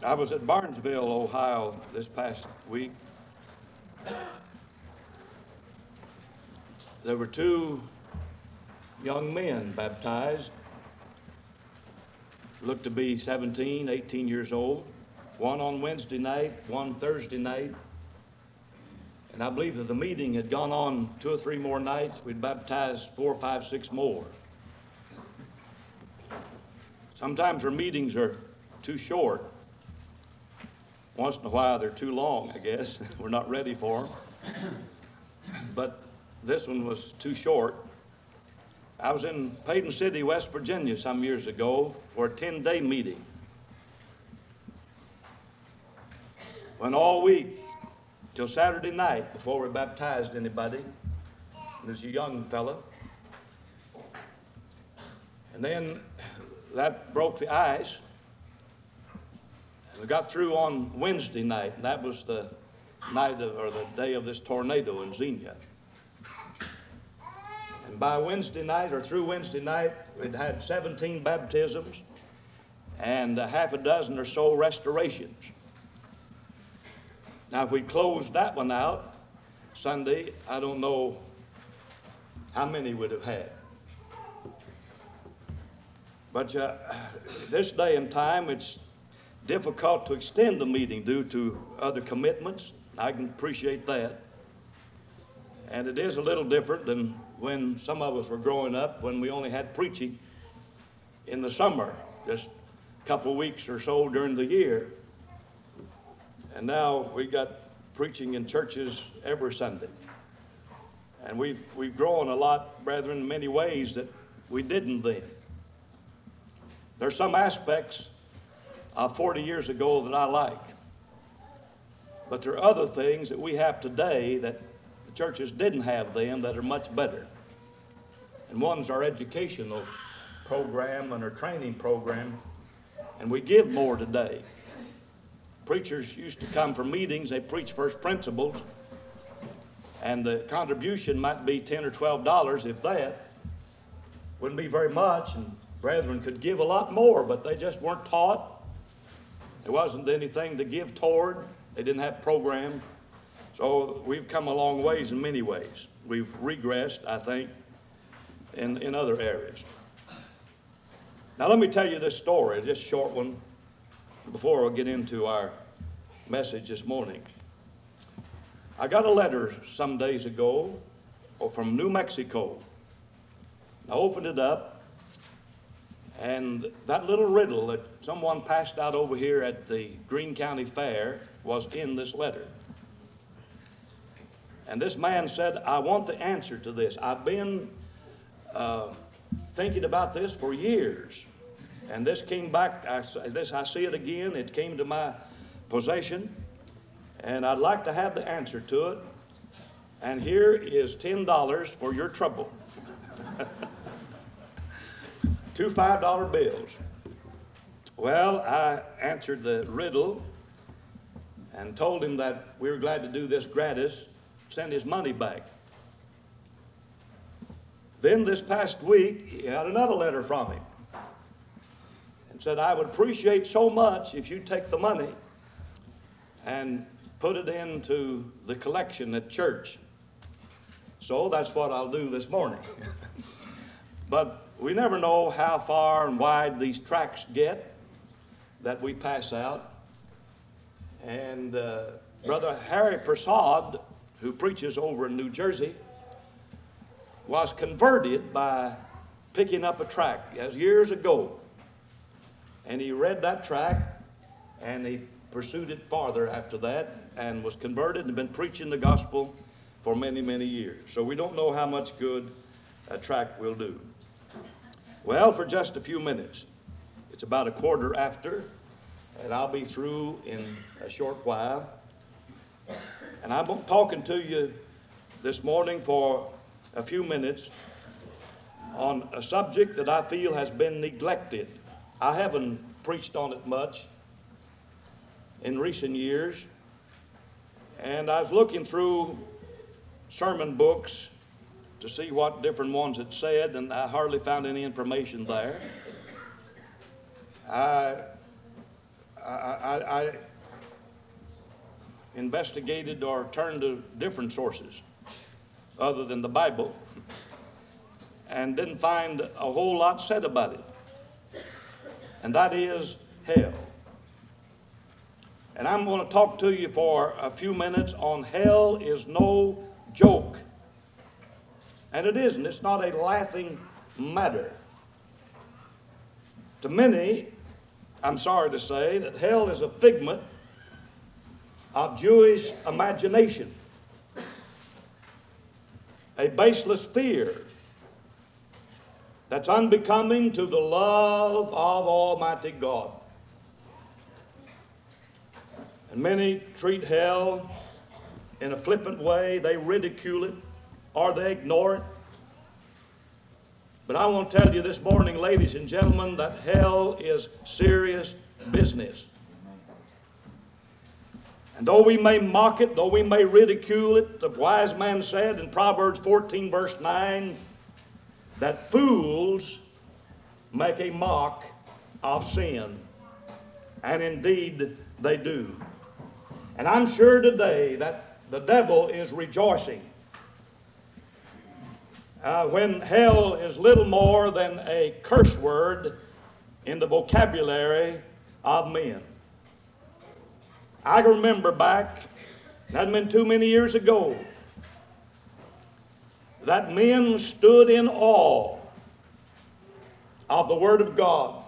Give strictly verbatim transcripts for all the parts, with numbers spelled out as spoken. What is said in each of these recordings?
I was at Barnesville, Ohio this past week. There were two young men baptized, looked to be seventeen, eighteen years old, one on Wednesday night, one Thursday night. And I believe that the meeting had gone on two or three more nights. We'd baptized four, five, six more. Sometimes our meetings are too short. Once in a while they're too long, I guess. We're not ready for them. But this one was too short. I was in Payton City, West Virginia some years ago for a ten-day meeting. Went all week till Saturday night before we baptized anybody. There's a young fellow. And then that broke the ice. We got through on Wednesday night, and that was the night of, or the day of this tornado in Xenia. And by Wednesday night, or through Wednesday night, we'd had seventeen baptisms and a half a dozen or so restorations. Now, if we closed that one out Sunday, I don't know how many we'd have had. But uh, this day and time, it's difficult to extend the meeting due to other commitments. I can appreciate that. And it is a little different than when some of us were growing up, when we only had preaching in the summer, just a couple of weeks or so during the year. And now we got preaching in churches every Sunday. And we've, we've grown a lot, brethren, in many ways that we didn't then. There's some aspects of forty years ago that I like. But there are other things that we have today that the churches didn't have then that are much better. And one's our educational program and our training program, and we give more today. Preachers used to come for meetings, they preach first principles, and the contribution might be ten or twelve dollars, if that. Wouldn't be very much, and brethren could give a lot more, but they just weren't taught. There wasn't anything to give toward. They didn't have programs. So we've come a long ways in many ways. We've regressed, I think, in, in other areas. Now let me tell you this story, just a short one, before we get into our message this morning. I got a letter some days ago from New Mexico. I opened it up, and that little riddle that someone passed out over here at the Greene County Fair was in this letter. And this man said, I want the answer to this. I've been uh, thinking about this for years. And this came back, I, this, I see it again, it came to my possession. And I'd like to have the answer to it. And here is ten dollars for your trouble. Two five dollar bills. Well, I answered the riddle and told him that we were glad to do this gratis, send his money back. Then this past week, he had another letter from him and said, I would appreciate so much if you take the money and put it into the collection at church. So that's what I'll do this morning. But we never know how far and wide these tracts get that we pass out. And uh, Brother Harry Prasad, who preaches over in New Jersey, was converted by picking up a tract. As years ago. And he read that tract, and he pursued it farther after that, and was converted and been preaching the gospel for many, many years. So we don't know how much good a tract will do. Well, for just a few minutes. It's about a quarter after, and I'll be through in a short while. And I'm talking to you this morning for a few minutes on a subject that I feel has been neglected. I haven't preached on it much in recent years, and I was looking through sermon books to see what different ones had said, and I hardly found any information there. I I, I, I investigated or turned to different sources other than the Bible and didn't find a whole lot said about it. And that is hell. And I'm going to talk to you for a few minutes on hell is no joke. And it isn't. It's not a laughing matter. To many, I'm sorry to say, that hell is a figment of Jewish imagination, a baseless fear that's unbecoming to the love of Almighty God. And many treat hell in a flippant way. They ridicule it or they ignore it. But I want to tell you this morning, ladies and gentlemen, that hell is serious business. And though we may mock it, though we may ridicule it, the wise man said in Proverbs fourteen, verse nine, that fools make a mock of sin. And indeed they do. And I'm sure today that the devil is rejoicing uh, when hell is little more than a curse word in the vocabulary of men. I can remember back, it hadn't been too many years ago, that men stood in awe of the Word of God.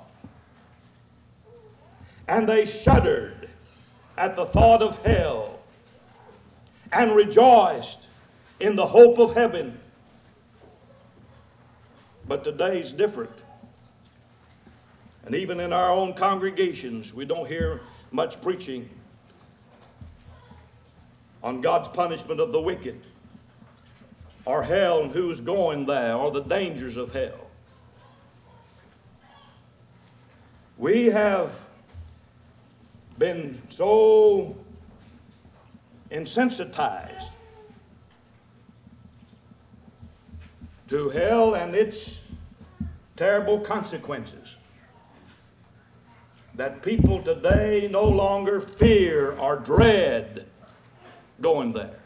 And they shuddered at the thought of hell and rejoiced in the hope of heaven. But today's different. And even in our own congregations, we don't hear much preaching on God's punishment of the wicked, or hell and who's going there, or the dangers of hell. We have been so insensitized to hell and its terrible consequences that people today no longer fear or dread going there.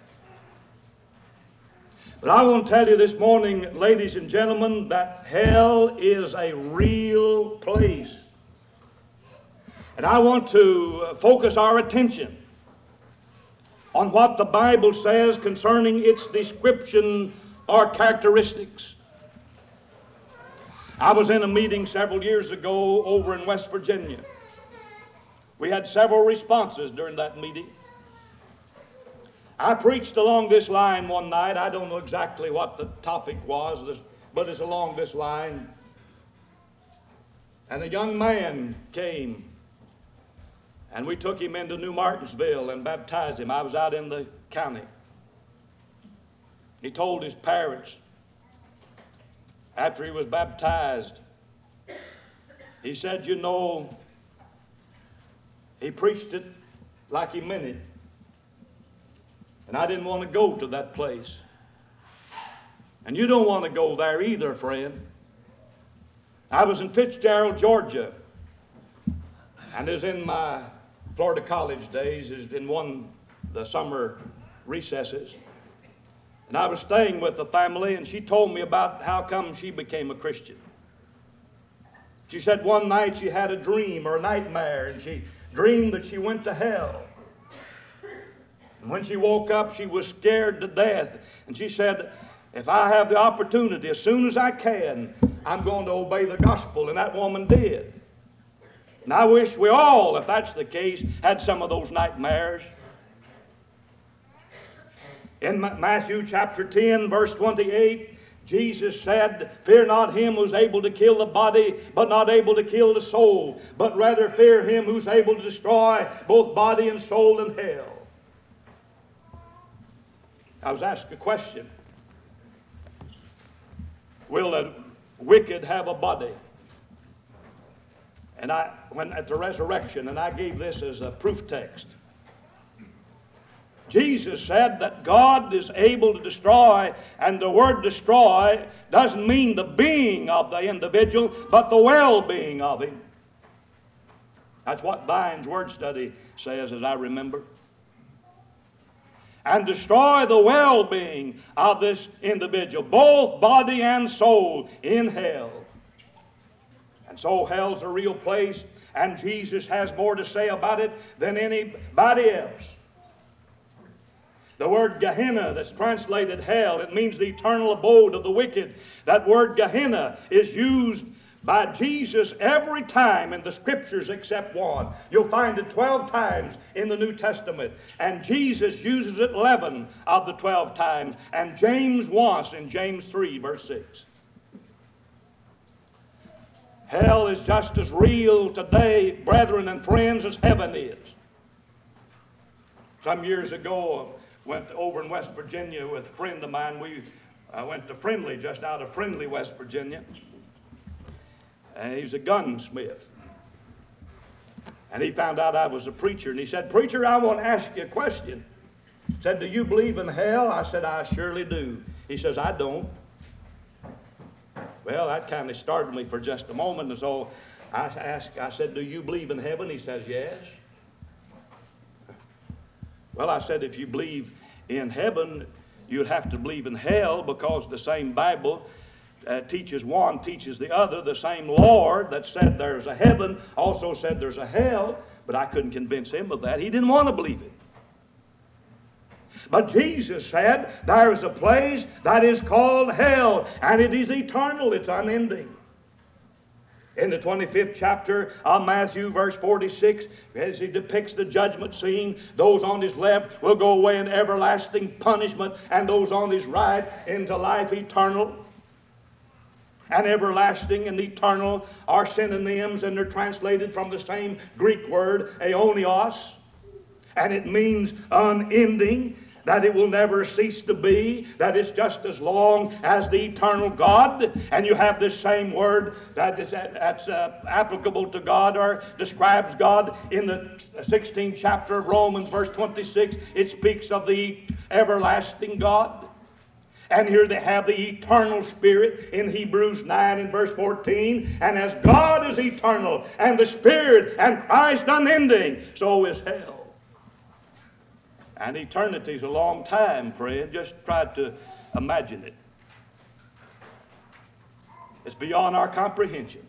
But I want to tell you this morning, ladies and gentlemen, that hell is a real place. And I want to focus our attention on what the Bible says concerning its description or characteristics. I was in a meeting several years ago over in West Virginia. We had several responses during that meeting. I preached along this line one night. I don't know exactly what the topic was, but it's along this line. And a young man came, and we took him into New Martinsville and baptized him. I was out in the county. He told his parents, after he was baptized, he said, you know, he preached it like he meant it. And I didn't want to go to that place. And you don't want to go there either, friend. I was in Fitzgerald, Georgia, and it was in my Florida college days, is in one the summer recesses. And I was staying with the family, and she told me about how come she became a Christian. She said one night she had a dream or a nightmare, and she dreamed that she went to hell. And when she woke up, she was scared to death. And she said, if I have the opportunity, as soon as I can, I'm going to obey the gospel. And that woman did. And I wish we all, if that's the case, had some of those nightmares. In Matthew chapter ten, verse twenty-eight, Jesus said, fear not him who's able to kill the body, but not able to kill the soul, but rather fear him who's able to destroy both body and soul in hell. I was asked a question. Will the wicked have a body? And I went at the resurrection, and I gave this as a proof text. Jesus said that God is able to destroy, and the word destroy doesn't mean the being of the individual, but the well-being of him. That's what Vine's word study says, as I remember. And destroy the well-being of this individual, both body and soul, in hell. And so hell's a real place, and Jesus has more to say about it than anybody else. The word Gehenna, that's translated hell, it means the eternal abode of the wicked. That word Gehenna is used by Jesus every time in the Scriptures except one. You'll find it twelve times in the New Testament, and Jesus uses it eleven of the twelve times, and James once in James three, verse six. Hell is just as real today, brethren and friends, as heaven is. Some years ago, I went over in West Virginia with a friend of mine. We I went to Friendly, just out of Friendly, West Virginia. And he's a gunsmith. And he found out I was a preacher. And he said, "Preacher, I want to ask you a question." He said, "Do you believe in hell?" I said, "I surely do." He says, "I don't." Well, that kind of startled me for just a moment. And so I asked, I said, "Do you believe in heaven?" He says, "Yes." Well, I said, if you believe in heaven, you'd have to believe in hell, because the same Bible Uh, teaches one, teaches the other. The same Lord that said there's a heaven also said there's a hell, but I couldn't convince him of that. He didn't want to believe it. But Jesus said there is a place that is called hell, and it is eternal, it's unending. In the twenty-fifth chapter of Matthew, verse forty-six, as he depicts the judgment scene, those on his left will go away in everlasting punishment, and those on his right into life eternal. And everlasting and eternal are synonyms, and they're translated from the same Greek word, aionios. And it means unending, that it will never cease to be, that it's just as long as the eternal God. And you have this same word that is, that's uh, applicable to God, or describes God in the sixteenth chapter of Romans, verse twenty-six. It speaks of the everlasting God. And here they have the eternal Spirit in Hebrews nine and verse fourteen. And as God is eternal, and the Spirit and Christ unending, so is hell. And eternity is a long time, friend. Just try to imagine it. It's beyond our comprehension.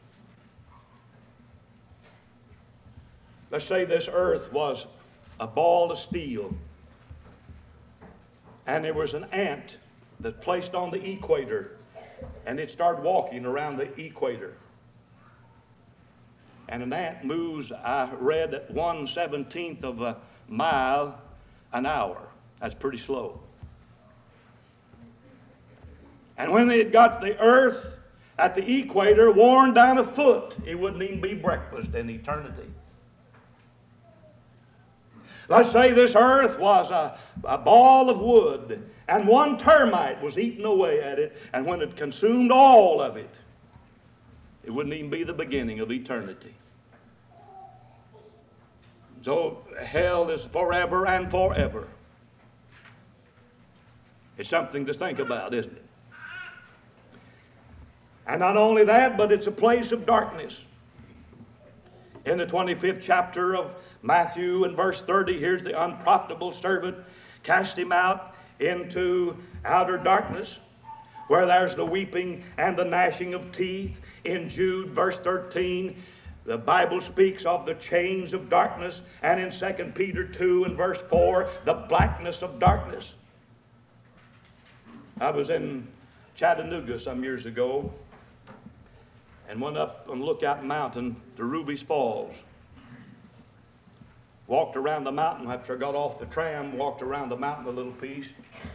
Let's say this earth was a ball of steel, and there was an ant that placed on the equator, and it started walking around the equator. And an ant moves, I read, at one seventeenth of a mile an hour. That's pretty slow. And when they had got the earth at the equator worn down a foot, it wouldn't even be breakfast in eternity. Let's say this earth was a, a ball of wood, and one termite was eating away at it, and when it consumed all of it, it wouldn't even be the beginning of eternity. So hell is forever and forever. It's something to think about, isn't it? And not only that, but it's a place of darkness. In the twenty-fifth chapter of Matthew and verse thirty, here's the unprofitable servant. Cast him out into outer darkness, where there's the weeping and the gnashing of teeth. In Jude, verse thirteen, the Bible speaks of the chains of darkness. And in Second Peter two and verse four, the blackness of darkness. I was in Chattanooga some years ago, and went up on Lookout Mountain to Ruby's Falls. Walked around the mountain after I got off the tram, walked around the mountain a little piece,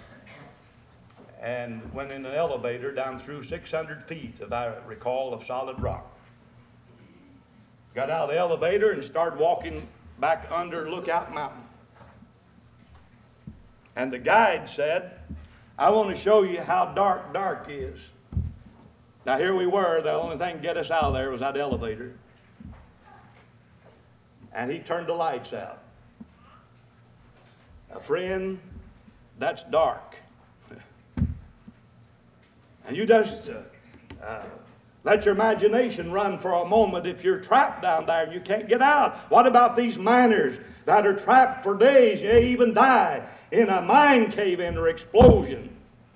and went in an elevator down through six hundred feet, if I recall, of solid rock. Got out of the elevator and started walking back under Lookout Mountain. And the guide said, "I want to show you how dark dark is." Now here we were, the only thing to get us out of there was that elevator. And he turned the lights out. Now, friend, that's dark. And you just uh, uh, Let your imagination run for a moment if you're trapped down there and you can't get out. What about these miners that are trapped for days, they even die in a mine cave-in or explosion?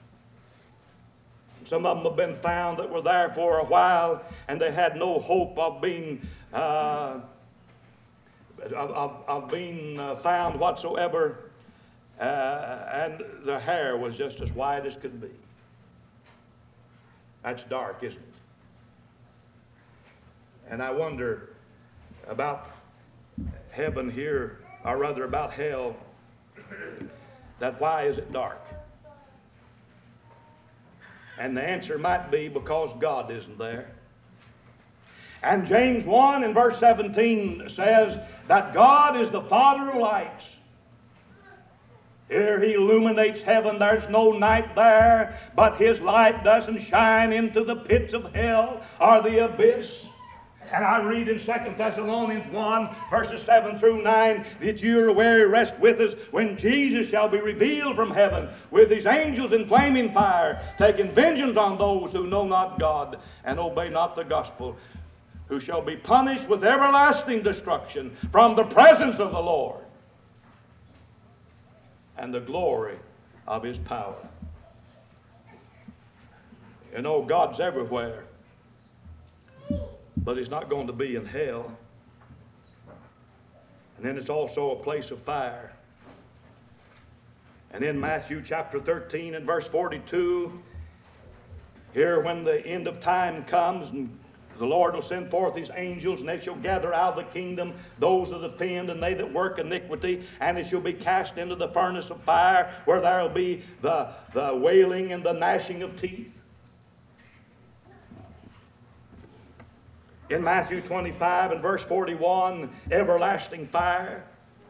Some of them have been found that were there for a while and they had no hope of being uh, of, of, of being uh, found whatsoever, uh, and the hair was just as white as could be. That's dark, isn't it? And I wonder about heaven here, or rather about hell, that why is it dark? And the answer might be because God isn't there. And James one and verse seventeen says that God is the Father of lights. Here he illuminates heaven. There's no night there, but his light doesn't shine into the pits of hell or the abyss. And I read in Second Thessalonians one, verses seven through nine, that you are aware, rest with us, when Jesus shall be revealed from heaven with his angels in flaming fire, taking vengeance on those who know not God and obey not the gospel, who shall be punished with everlasting destruction from the presence of the Lord and the glory of his power. You know, God's everywhere, but he's not going to be in hell. And then it's also a place of fire. And in Matthew chapter thirteen and verse forty-two, here when the end of time comes, and the Lord will send forth his angels, and they shall gather out of the kingdom those that offend and they that work iniquity, and it shall be cast into the furnace of fire, where there will be the, the wailing and the gnashing of teeth. In Matthew twenty-five and verse forty-one, everlasting fire.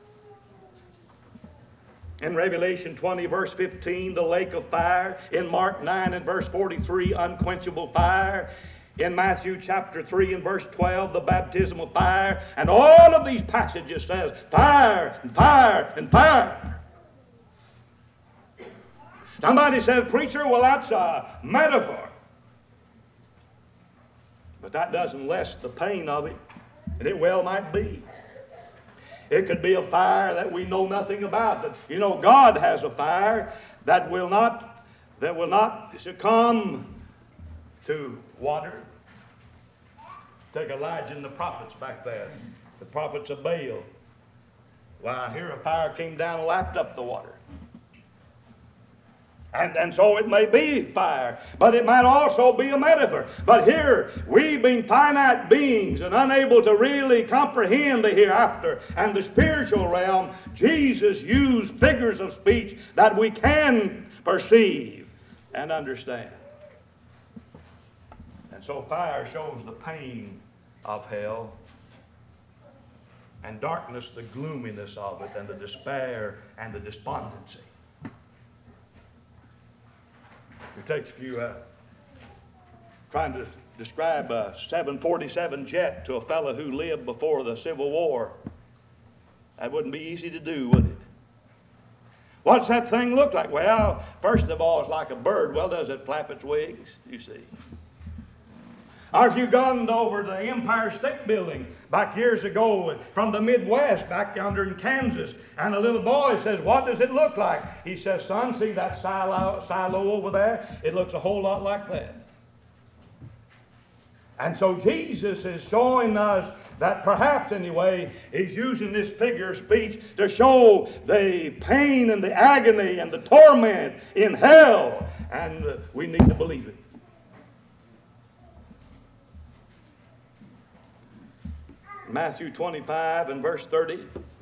In Revelation twenty verse fifteen, the lake of fire. In Mark nine and verse forty-three, unquenchable fire. In Matthew chapter three and verse twelve, the baptism of fire. And all of these passages says fire and fire and fire. Somebody says, preacher, well, that's a metaphor. But that doesn't lessen the pain of it, and it well might be. It could be a fire that we know nothing about. But you know, God has a fire that will not that will not succumb to water. Take Elijah and the prophets back there, the prophets of Baal. Why, here a fire came down and lapped up the water. And, and so it may be fire, but it might also be a metaphor. But here, we being finite beings and unable to really comprehend the hereafter and the spiritual realm, Jesus used figures of speech that we can perceive and understand. And so fire shows the pain of hell, and darkness the gloominess of it, and the despair and the despondency. We take if you uh, trying to describe a seven forty-seven jet to a fellow who lived before the Civil War. That wouldn't be easy to do, would it? What's that thing look like? Well, first of all, it's like a bird. Well, does it flap its wings? You see. Or if you've gone over to the Empire State Building back years ago from the Midwest, back yonder in Kansas, and a little boy says, what does it look like? He says, son, see that silo, silo over there? It looks a whole lot like that. And so Jesus is showing us that perhaps anyway, he's using this figure of speech to show the pain and the agony and the torment in hell. And uh, we need to believe it. Matthew twenty-five and verse thirty.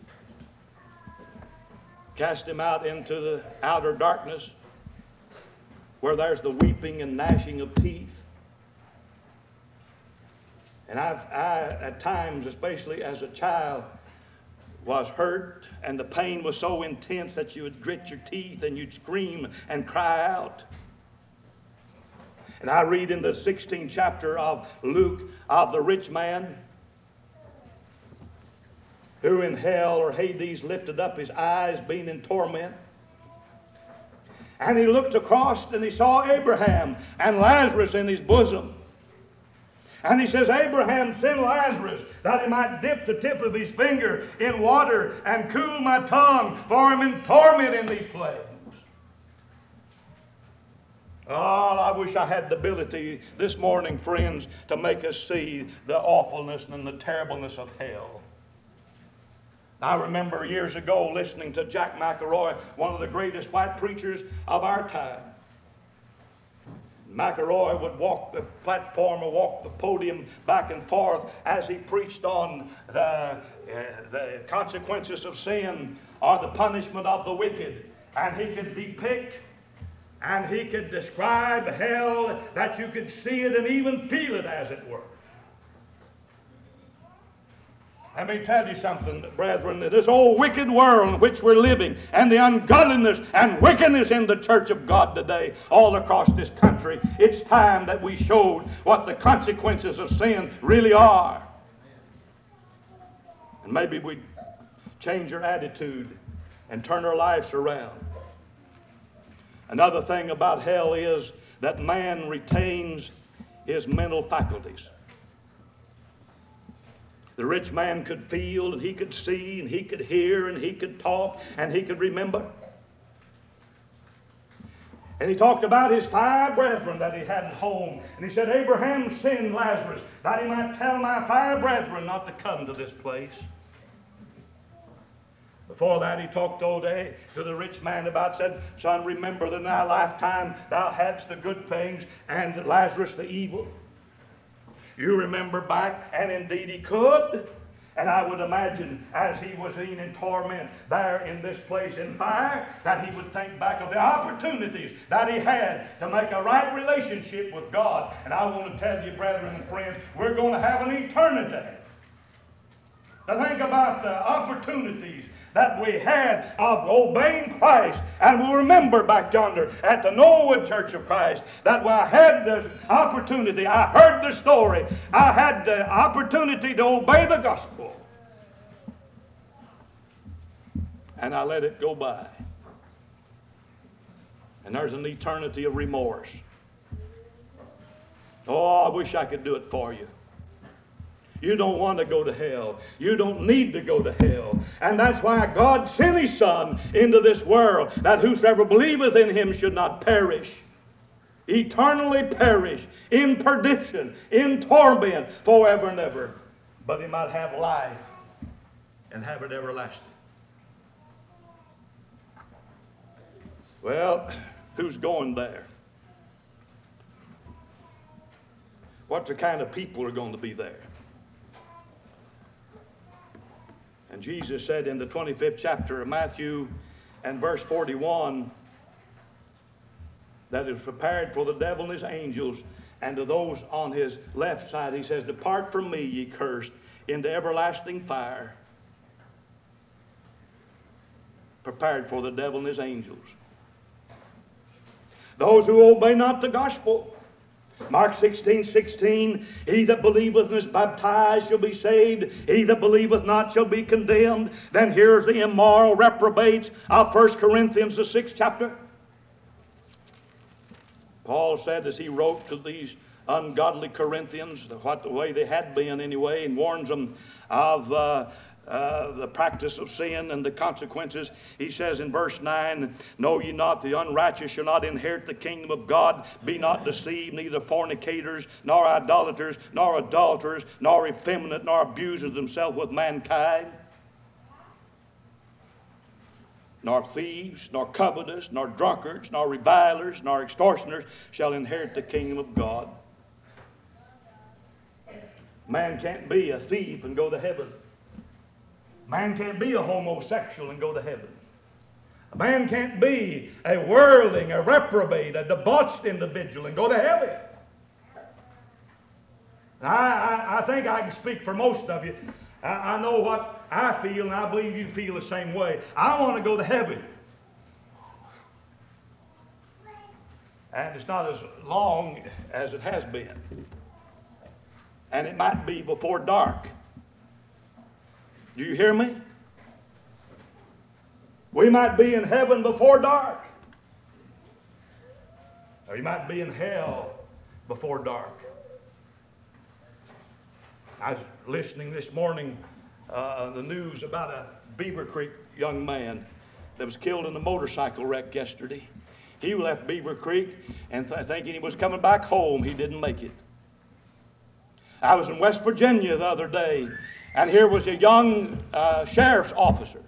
Cast him out into the outer darkness where there's the weeping and gnashing of teeth. And I've, I, at times, especially as a child, was hurt, and the pain was so intense that you would grit your teeth and you'd scream and cry out. And I read in the sixteenth chapter of Luke of the rich man who in hell or Hades lifted up his eyes, being in torment. And he looked across and he saw Abraham and Lazarus in his bosom. And he says, Abraham sent Lazarus that he might dip the tip of his finger in water and cool my tongue, for I'm in torment in these flames. Oh, I wish I had the ability this morning, friends, to make us see the awfulness and the terribleness of hell. I remember years ago listening to Jack McElroy, one of the greatest white preachers of our time. McElroy would walk the platform or walk the podium back and forth as he preached on the, uh, the consequences of sin or the punishment of the wicked. And he could depict and he could describe hell that you could see it and even feel it, as it were. Let me tell you something, brethren. This old wicked world in which we're living, and the ungodliness and wickedness in the church of God today, all across this country, it's time that we showed what the consequences of sin really are. And maybe we change our attitude and turn our lives around. Another thing about hell is that man retains his mental faculties. The rich man could feel, and he could see, and he could hear, and he could talk, and he could remember. And he talked about his five brethren that he had at home. And he said, Abraham sent Lazarus that he might tell my five brethren not to come to this place. Before that, he talked all day to the rich man about, said, son, remember that in thy lifetime thou hadst the good things and Lazarus the evil. You remember back, and indeed he could. And I would imagine as he was in torment there in this place in fire, that he would think back of the opportunities that he had to make a right relationship with God. And I want to tell you, brethren and friends, we're going to have an eternity. Now think about the opportunities that we had of obeying Christ. And we'll remember back yonder at the Norwood Church of Christ that I had the opportunity, I heard the story, I had the opportunity to obey the gospel. And I let it go by. And there's an eternity of remorse. Oh, I wish I could do it for you. You don't want to go to hell. You don't need to go to hell. And that's why God sent His Son into this world, that whosoever believeth in Him should not perish, eternally perish, in perdition, in torment, forever and ever, but he might have life and have it everlasting. Well, who's going there? What the kind of people are going to be there? And Jesus said in the twenty-fifth chapter of Matthew and verse forty-one that is prepared for the devil and his angels, and to those on his left side he says, depart from me, ye cursed, into everlasting fire, prepared for the devil and his angels. Those who obey not the gospel. Mark sixteen, sixteen, he that believeth and is baptized shall be saved, he that believeth not shall be condemned. Then here's the immoral reprobates of First Corinthians, the sixth chapter. Paul said as he wrote to these ungodly Corinthians, what the way they had been anyway, and warns them of uh, Uh, the practice of sin and the consequences. He says in verse nine, know ye not the unrighteous shall not inherit the kingdom of God? Be not deceived, neither fornicators, nor idolaters, nor adulterers, nor effeminate, nor abusers themselves with mankind, nor thieves, nor covetous, nor drunkards, nor revilers, nor extortioners shall inherit the kingdom of God. Man can't be a thief and go to heaven. Man can't be a homosexual and go to heaven. A man can't be a worldling, a reprobate, a debauched individual and go to heaven. I, I, I think I can speak for most of you. I, I know what I feel, and I believe you feel the same way. I want to go to heaven. And it's not as long as it has been. And it might be before dark. Do you hear me? We might be in heaven before dark. Or you might be in hell before dark. I was listening this morning uh, the news about a Beaver Creek young man that was killed in a motorcycle wreck yesterday. He left Beaver Creek and th- thinking he was coming back home. He didn't make it. I was in West Virginia the other day, and here was a young uh, sheriff's officer,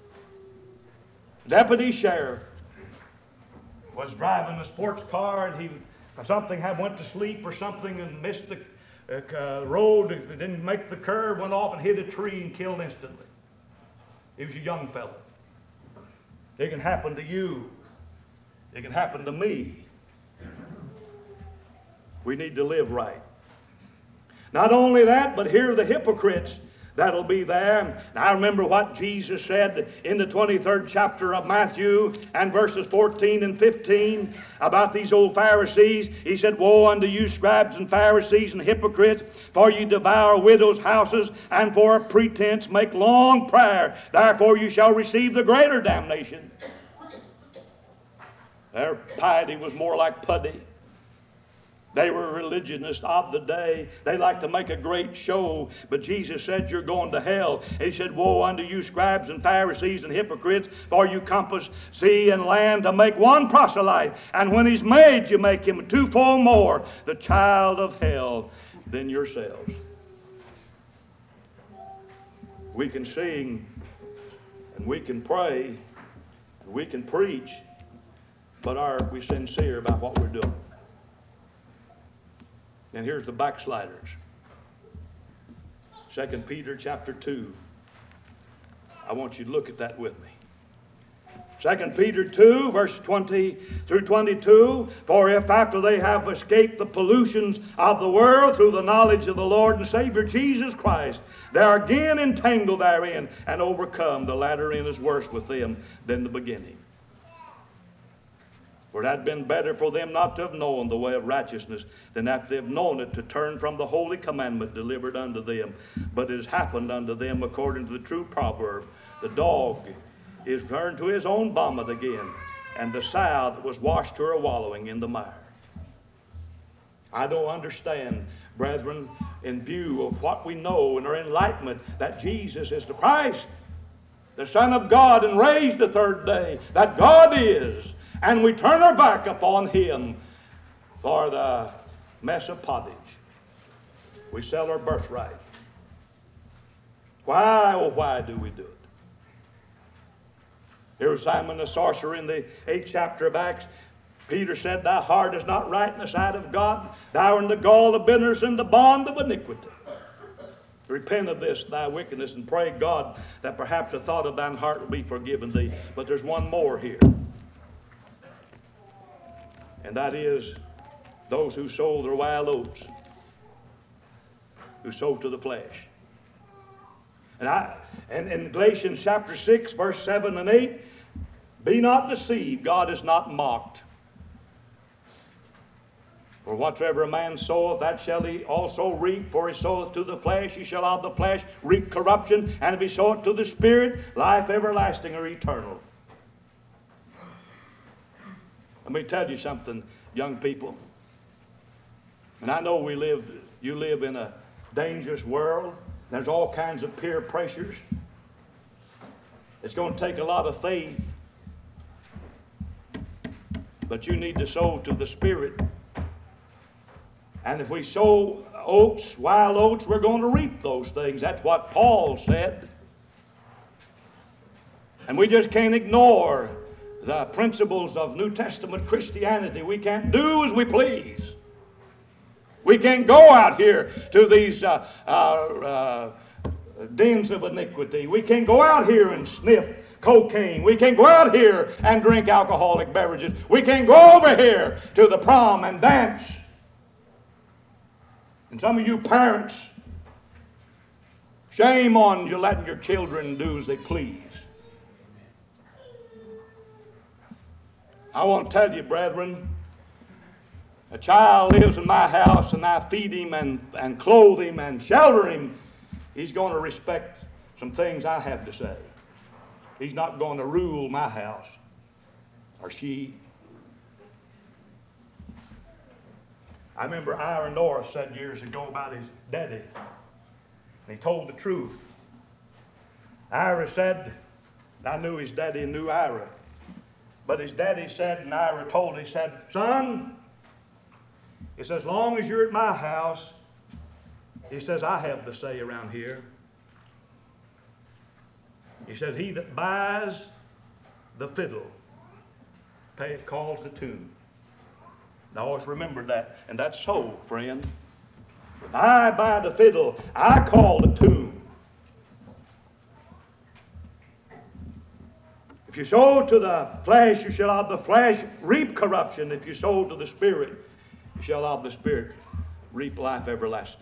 deputy sheriff, was driving a sports car, and he something had went to sleep or something and missed the uh, road, didn't make the curve, went off and hit a tree and killed instantly. He was a young fellow. It can happen to you. It can happen to me. We need to live right. Not only that, but here are the hypocrites that'll be there. And I remember what Jesus said in the twenty-third chapter of Matthew and verses fourteen and fifteen about these old Pharisees. He said, "Woe unto you, scribes and Pharisees and hypocrites, for you devour widows' houses, and for a pretense make long prayer. Therefore you shall receive the greater damnation." Their piety was more like putty. They were religionists of the day. They liked to make a great show, but Jesus said, "You're going to hell." He said, "Woe unto you, scribes and Pharisees and hypocrites, for you compass sea and land to make one proselyte, and when he's made, you make him twofold more the child of hell than yourselves." We can sing, and we can pray, and we can preach, but are we sincere about what we're doing? And here's the backsliders. Second Peter chapter two. I want you to look at that with me. Second Peter two, verse twenty through twenty-two. "For if after they have escaped the pollutions of the world through the knowledge of the Lord and Savior Jesus Christ, they are again entangled therein and overcome, the latter end is worse with them than the beginning. For it had been better for them not to have known the way of righteousness than after they have known it to turn from the holy commandment delivered unto them. But it has happened unto them according to the true proverb, the dog is turned to his own vomit again, and the sow that was washed to her wallowing in the mire." I don't understand, brethren, in view of what we know in our enlightenment, that Jesus is the Christ, the Son of God, and raised the third day, that God is, and we turn our back upon him for the mess of pottage. We sell our birthright. Why, oh why do we do it? Here was Simon the sorcerer in the eighth chapter of Acts. Peter said, "Thy heart is not right in the sight of God. Thou art in the gall of bitterness and the bond of iniquity. Repent of this thy wickedness, and pray God that perhaps the thought of thine heart will be forgiven thee." But there's one more here. And that is those who sow their wild oats, who sow to the flesh. And I and in Galatians chapter six, verse seven and eight, "Be not deceived, God is not mocked. For whatsoever a man soweth, that shall he also reap. For he soweth to the flesh, he shall of the flesh reap corruption. And if he soweth to the Spirit, life everlasting or eternal." Let me tell you something, young people. And I know we live, you live in a dangerous world. There's all kinds of peer pressures. It's going to take a lot of faith. But you need to sow to the Spirit. And if we sow oats, wild oats, we're going to reap those things. That's what Paul said. And we just can't ignore the principles of New Testament Christianity. We can't do as we please. We can't go out here to these uh, uh, uh, dens of iniquity. We can't go out here and sniff cocaine. We can't go out here and drink alcoholic beverages. We can't go over here to the prom and dance. And some of you parents, shame on you letting your children do as they please. I want to tell you, brethren, a child lives in my house and I feed him and, and clothe him and shelter him, he's going to respect some things I have to say. He's not going to rule my house, or she. I remember Ira Norris said years ago about his daddy. And he told the truth. Ira said, I knew his daddy knew Ira. But his daddy said, and Ira told him, he said, son, he says, as long as you're at my house, he says, I have the say around here. He says, he that buys the fiddle pay, calls the tune. Now always remember that. And that's so, friend. If I buy the fiddle, I call the tune. If you sow to the flesh, you shall of the flesh reap corruption. If you sow to the Spirit, you shall of the Spirit reap life everlasting.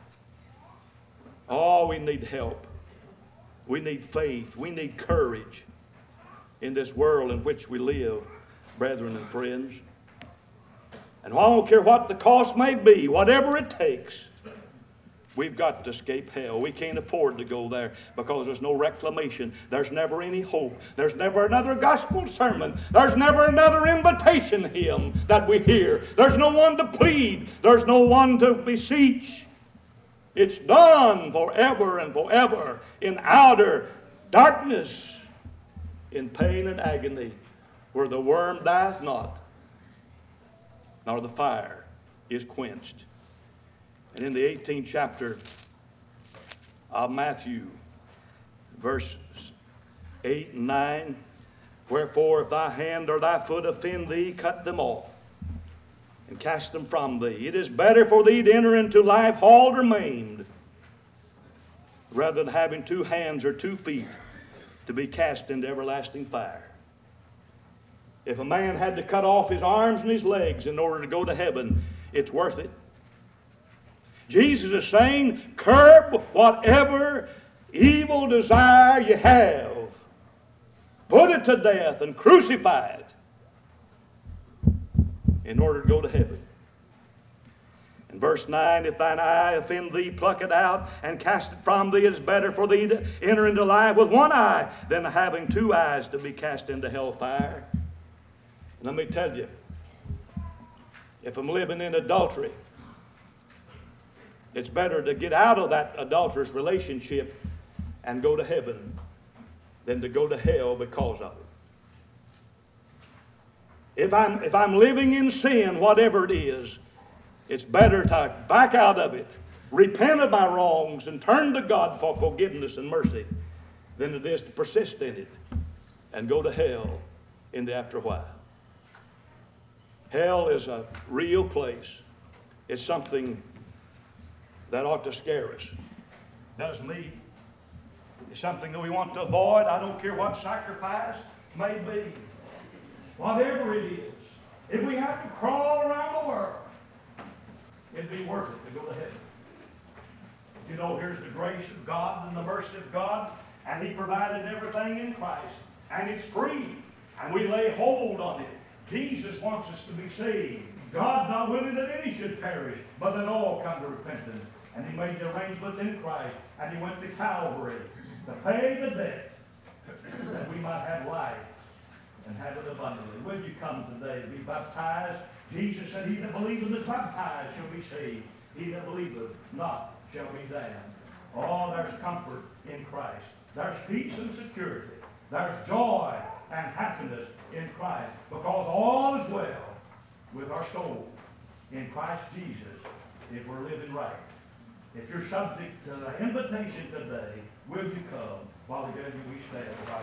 Oh, we need help. We need faith. We need courage in this world in which we live, brethren and friends. And I don't care what the cost may be, whatever it takes, we've got to escape hell. We can't afford to go there because there's no reclamation. There's never any hope. There's never another gospel sermon. There's never another invitation hymn that we hear. There's no one to plead. There's no one to beseech. It's done forever and forever in outer darkness, in pain and agony, where the worm dieth not, nor the fire is quenched. And in the eighteenth chapter of Matthew, verse eight and nine, wherefore if thy hand or thy foot offend thee, cut them off and cast them from thee. It is better for thee to enter into life halt or maimed, rather than having two hands or two feet to be cast into everlasting fire. If a man had to cut off his arms and his legs in order to go to heaven, it's worth it. Jesus is saying, curb whatever evil desire you have. Put it to death and crucify it in order to go to heaven. In verse nine, if thine eye offend thee, pluck it out and cast it from thee. It is better for thee to enter into life with one eye than having two eyes to be cast into hellfire. And let me tell you, if I'm living in adultery, it's better to get out of that adulterous relationship and go to heaven than to go to hell because of it. If I'm, if I'm living in sin, whatever it is, it's better to back out of it, repent of my wrongs, and turn to God for forgiveness and mercy than it is to persist in it and go to hell in the after while. Hell is a real place. It's something that ought to scare us. Does me. It's something that we want to avoid. I don't care what sacrifice may be. Whatever it is. If we have to crawl around the world, it'd be worth it to go to heaven. You know, here's the grace of God and the mercy of God, and He provided everything in Christ, and it's free, and we lay hold on it. Jesus wants us to be saved. God's not willing that any should perish, but that all come to repentance. And He made the arrangements in Christ, and He went to Calvary to pay the debt that we might have life and have it abundantly. Will you come today to be baptized? Jesus said, he that believeth and is baptized shall be saved. He that believeth not shall be damned. Oh, there's comfort in Christ. There's peace and security. There's joy and happiness in Christ, because all is well with our souls in Christ Jesus if we're living right. If you're subject to the invitation today, will you come? While together we stand.